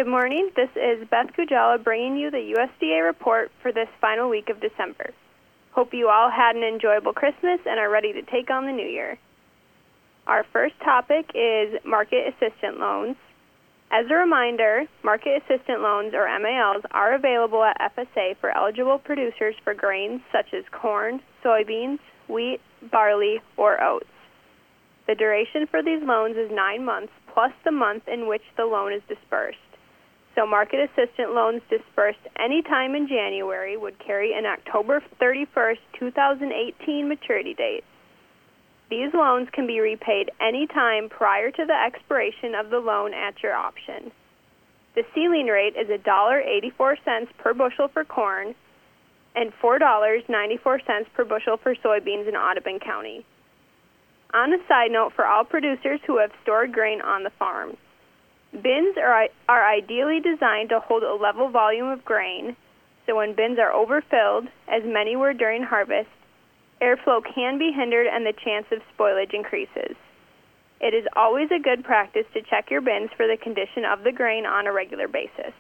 Good morning. This is Beth Kujala bringing you the USDA report for this final week of December. Hope you all had an enjoyable Christmas and are ready to take on the new year. Our first topic is market assistant loans. As a reminder, market assistant loans, or MALs, are available at FSA for eligible producers for grains such as corn, soybeans, wheat, barley, or oats. The duration for these loans is 9 months plus the month in which the loan is dispersed. So market assistant loans dispersed any time in January would carry an October 31st, 2018 maturity date. These loans can be repaid any time prior to the expiration of the loan at your option. The ceiling rate is $1.84 per bushel for corn and $4.94 per bushel for soybeans in Audubon County. On a side note, for all producers who have stored grain on the farm, bins are ideally designed to hold a level volume of grain, so when bins are overfilled, as many were during harvest, airflow can be hindered and the chance of spoilage increases. It is always a good practice to check your bins for the condition of the grain on a regular basis.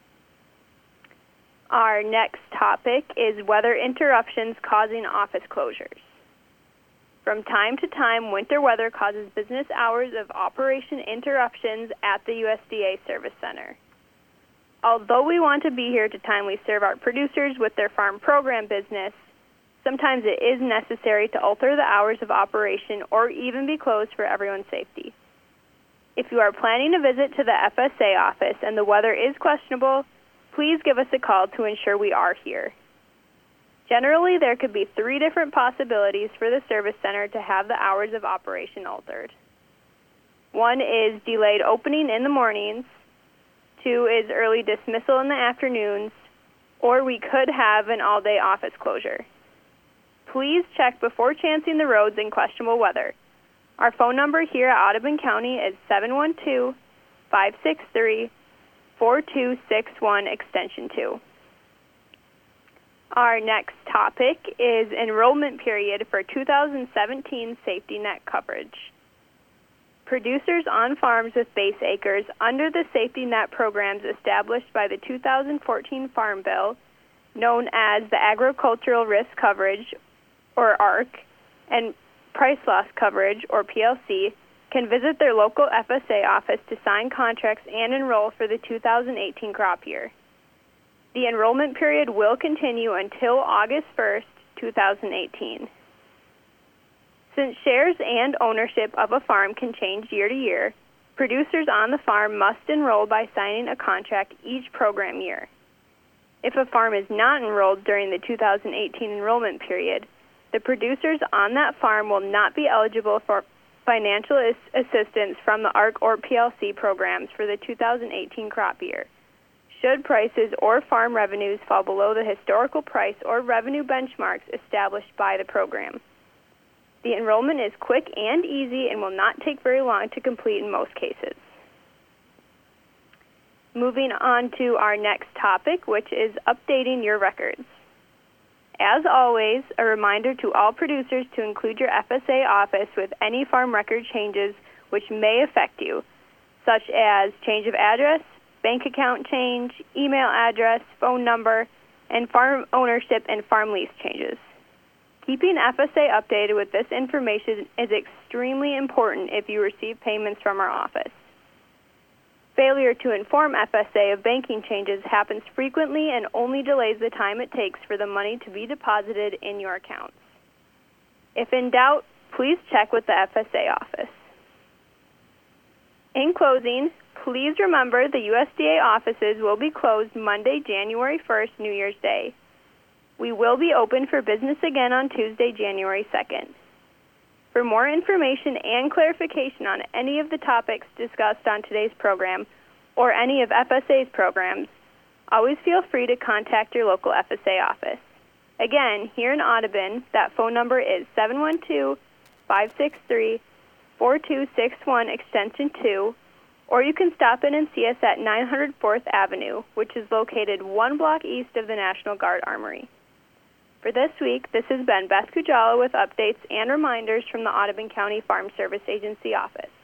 Our next topic is weather interruptions causing office closures. From time to time, winter weather causes business hours of operation interruptions at the USDA Service Center. Although we want to be here to timely serve our producers with their farm program business, sometimes it is necessary to alter the hours of operation or even be closed for everyone's safety. If you are planning a visit to the FSA office and the weather is questionable, please give us a call to ensure we are here. Generally, there could be 3 different possibilities for the service center to have the hours of operation altered. 1 is delayed opening in the mornings, 2 is early dismissal in the afternoons, or we could have an all-day office closure. Please check before chancing the roads in questionable weather. Our phone number here at Audubon County is 712-563-4261, extension 2. Our next topic is enrollment period for 2017 safety net coverage. Producers on farms with base acres under the safety net programs established by the 2014 Farm Bill, known as the Agricultural Risk Coverage, or ARC, and Price Loss Coverage, or PLC, can visit their local FSA office to sign contracts and enroll for the 2018 crop year. The enrollment period will continue until August 1st, 2018. Since shares and ownership of a farm can change year to year, producers on the farm must enroll by signing a contract each program year. If a farm is not enrolled during the 2018 enrollment period, the producers on that farm will not be eligible for financial assistance from the ARC or PLC programs for the 2018 crop year, should prices or farm revenues fall below the historical price or revenue benchmarks established by the program. The enrollment is quick and easy and will not take very long to complete in most cases. Moving on to our next topic, which is updating your records. As always, a reminder to all producers to include your FSA office with any farm record changes which may affect you, such as change of address, bank account change, email address, phone number, and farm ownership and farm lease changes. Keeping FSA updated with this information is extremely important if you receive payments from our office. Failure to inform FSA of banking changes happens frequently and only delays the time it takes for the money to be deposited in your accounts. If in doubt, please check with the FSA office. In closing, please remember the USDA offices will be closed Monday, January 1st, New Year's Day. We will be open for business again on Tuesday, January 2nd. For more information and clarification on any of the topics discussed on today's program or any of FSA's programs, always feel free to contact your local FSA office. Again, here in Audubon, that phone number is 712-563-4261, extension 2, or you can stop in and see us at 900 4th Avenue, which is located 1 block east of the National Guard Armory. For this week, this has been Beth Kujala with updates and reminders from the Audubon County Farm Service Agency office.